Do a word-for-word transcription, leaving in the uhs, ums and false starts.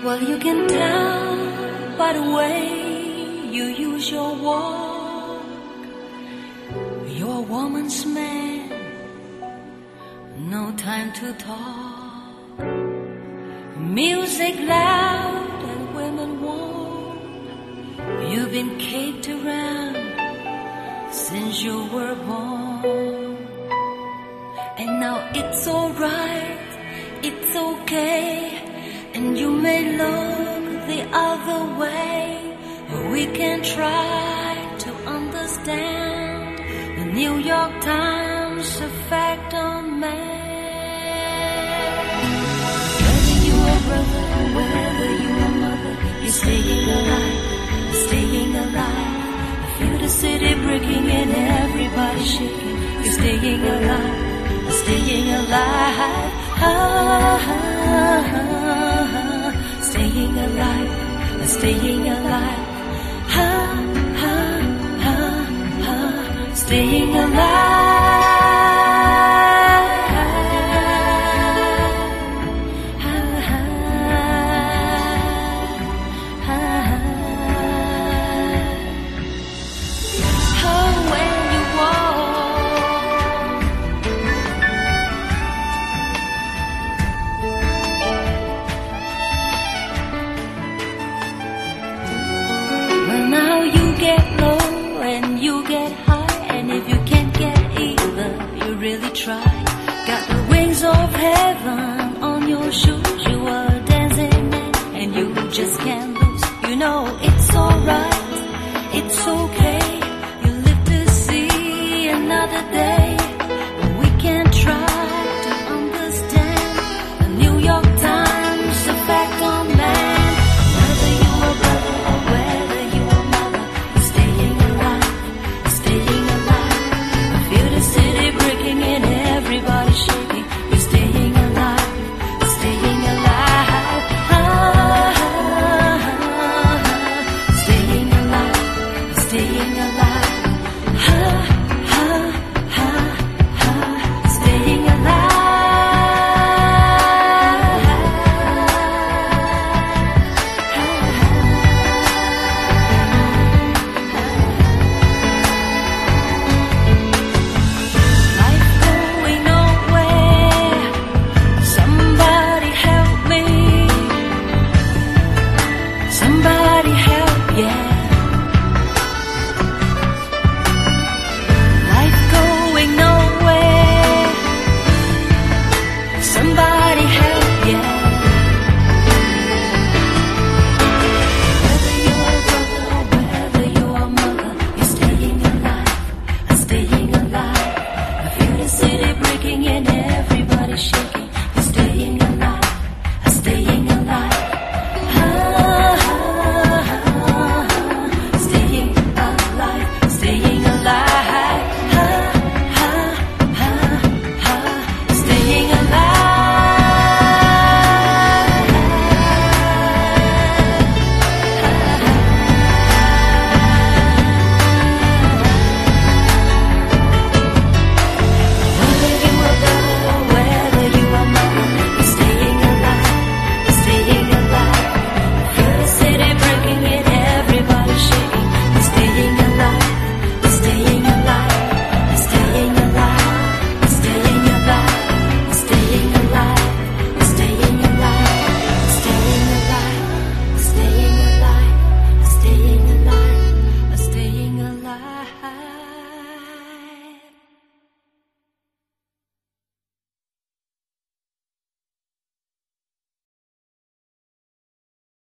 Well, you can tell by the way you use your walk. You're a woman's man, no time to talk. Music loud and women warm. You've been caked around since you were born. And now it's alright, it's okay, and you may look the other way, but we can try to understand the New York Times effect on man. Whether you're a brother, whether you're a mother, you're staying alive, staying alive. I feel the city breaking and everybody shaking. You're staying alive, staying alive. Ah, ah, ah. Staying alive, staying alive. Ha, ha, ha, ha. Staying alive. Ha, ha, ha, ha. Oh, when you walk, well, now you get low and you get high, and if you can't get either, you really try. Got the wings of heaven on your shoes, you are dancing man, and you just can't lose. You know it's alright, it's okay.